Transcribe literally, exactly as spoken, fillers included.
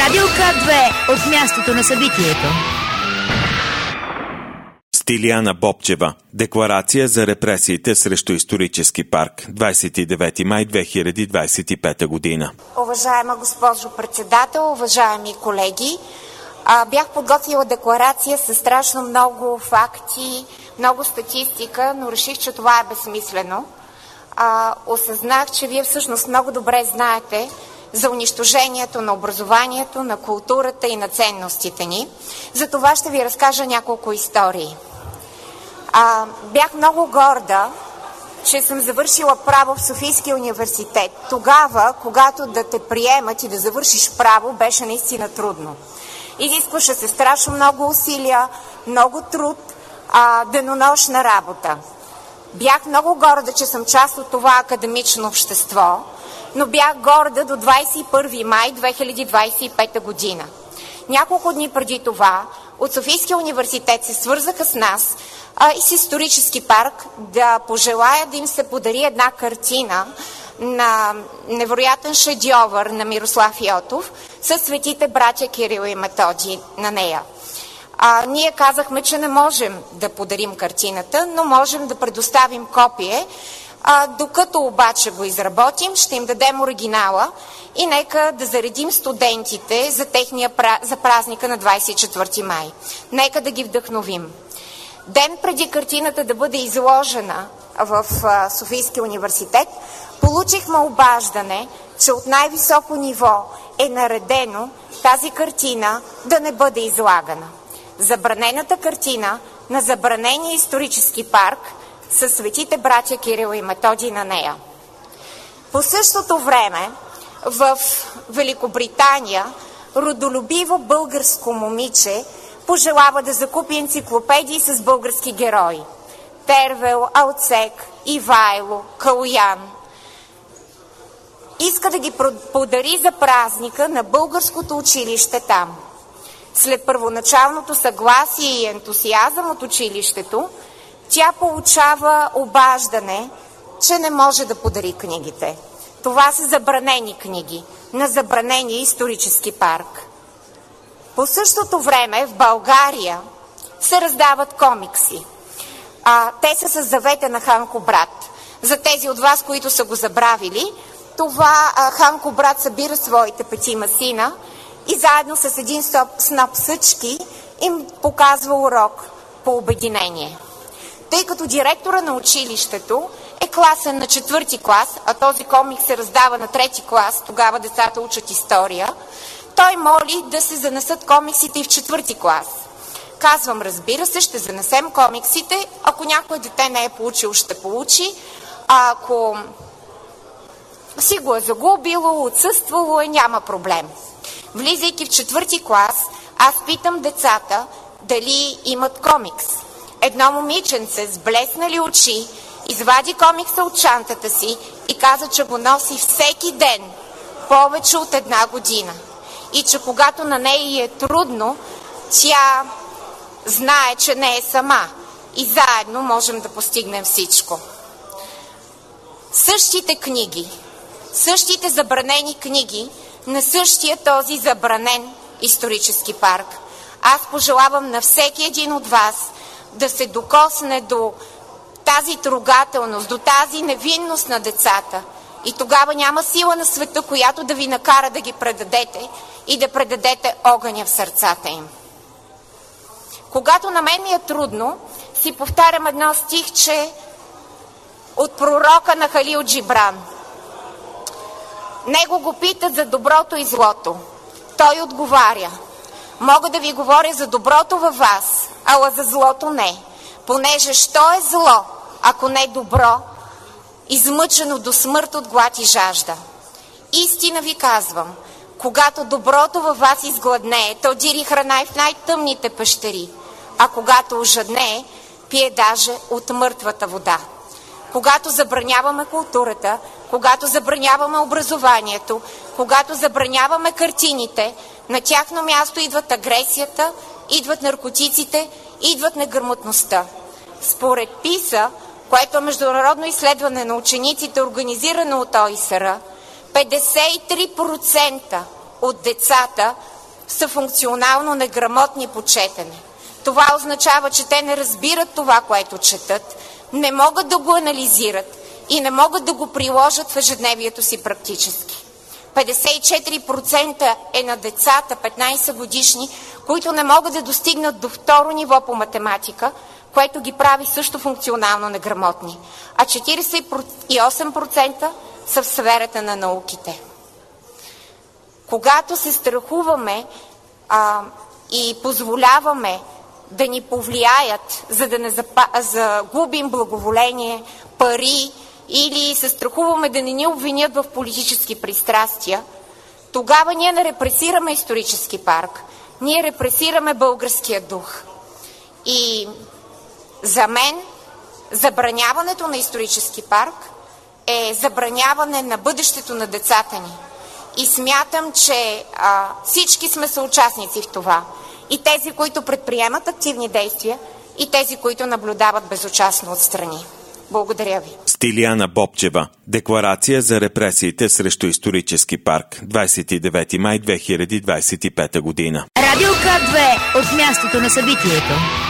Радио К две от мястото на събитието. Стилияна Бобчева. Декларация за репресиите срещу исторически парк. двадесет и девети май две хиляди двадесет и пета година. Уважаема госпожо председател, уважаеми колеги, а, бях подготвила декларация с страшно много факти, много статистика, но реших, че това е безсмислено. А, осъзнах, че вие всъщност много добре знаете за унищожението на образованието, на културата и на ценностите ни. За това ще ви разкажа няколко истории. А, бях много горда, че съм завършила право в Софийския университет. Тогава, когато да те приемат и да завършиш право, беше наистина трудно. Изискваше се страшно много усилия, много труд, а, денонощна работа. Бях много горда, че съм част от това академично общество, но бях горда до двадесет и първи май две хиляди двадесет и пета година. Няколко дни преди това от Софийския университет се свързаха с нас а, и с исторически парк да пожелая да им се подари една картина на невероятен шедьовър на Мирослав Йотов със светите братя Кирил и Методий на нея. А, ние казахме, че не можем да подарим картината, но можем да предоставим копие. А, докато обаче го изработим, ще им дадем оригинала и нека да заредим студентите за, техния, за празника на двадесет и четвърти май. Нека да ги вдъхновим. Ден преди картината да бъде изложена в а, Софийския университет, получихме обаждане, че от най-високо ниво е наредено тази картина да не бъде излагана. Забранената картина на забранения исторически парк със светите братя Кирил и Методий на нея. По същото време в Великобритания родолюбиво българско момиче пожелава да закупи енциклопедии с български герои. Тервел, Алцек, Ивайло, Калоян. Иска да ги подари за празника на българското училище там. След първоначалното съгласие и ентусиазъм от училището, тя получава обаждане, че не може да подари книгите. Това са забранени книги на забранения исторически парк. По същото време в България се раздават комикси. А, те са с завета на Ханко Брат. За тези от вас, които са го забравили, това а, Ханко Брат събира своите петима сина и заедно с един сноп съчки им показва урок по обединение. Тъй като директора на училището е класен на четвърти клас, а този комик се раздава на трети клас, тогава децата учат история, той моли да се занесат комиксите и в четвърти клас. Казвам, разбира се, ще занесем комиксите, ако някое дете не е получил, ще получи, а ако си го е загубило, отсъствало е, няма проблем. Влизайки в четвърти клас, аз питам децата дали имат комикс. Едно момиченце с блеснали очи извади комикса от чантата си и каза, че го носи всеки ден, повече от една година. И че когато на нея е трудно, тя знае, че не е сама и заедно можем да постигнем всичко. Същите книги, същите забранени книги на същия този забранен исторически парк. Аз пожелавам на всеки един от вас да се докосне до тази трогателност, до тази невинност на децата. И тогава няма сила на света, която да ви накара да ги предадете и да предадете огъня в сърцата им. Когато на мен ми е трудно, си повтарям едно стихче от пророка на Халил Джибран. Него го питат за доброто и злото. Той отговаря: мога да ви говоря за доброто във вас, ала за злото не. Понеже що е зло, ако не добро, измъчено до смърт от глад и жажда? Истина ви казвам, когато доброто във вас изгладнее, то дири храна и в най-тъмните пещери, а когато ожаднее, пие даже от мъртвата вода. Когато забраняваме културата, когато забраняваме образованието, когато забраняваме картините, на тяхно място идват агресията, идват наркотиците, идват неграмотността. Според ПИСА, което е международно изследване на учениците, организирано от ОИСР, петдесет и три процента от децата са функционално неграмотни по четене. Това означава, че те не разбират това, което четат, не могат да го анализират и не могат да го приложат в ежедневието си практически. петдесет и четири процента е на децата, петнайсет годишни, които не могат да достигнат до второ ниво по математика, което ги прави също функционално неграмотни. А четирийсет и осем процента са в сферата на науките. Когато се страхуваме а, и позволяваме да ни повлияят, за да не загубим благоволение, пари или се страхуваме да не ни обвинят в политически пристрастия, тогава ние не репресираме исторически парк, ние репресираме българския дух. И за мен забраняването на исторически парк е забраняване на бъдещето на децата ни. И смятам, че а, всички сме съучастници в това. И тези, които предприемат активни действия, и тези, които наблюдават безучастно отстрани. Благодаря ви. Стилияна Бобчева. Декларация за репресиите срещу исторически парк. двайсет и девети май две хиляди двайсет и пета година. Радио К две от мястото на събитието.